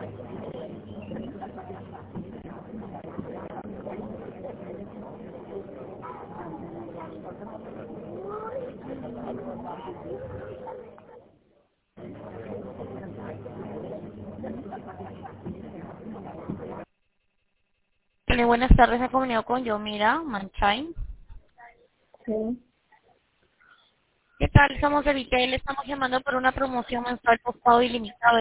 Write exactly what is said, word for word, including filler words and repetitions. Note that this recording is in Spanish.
Hola, buenas tardes, se ha comunicado con yo, mira, Manchain. Sí. ¿Qué tal? Somos de Vitel, estamos llamando por una promoción mensual por pago ilimitado.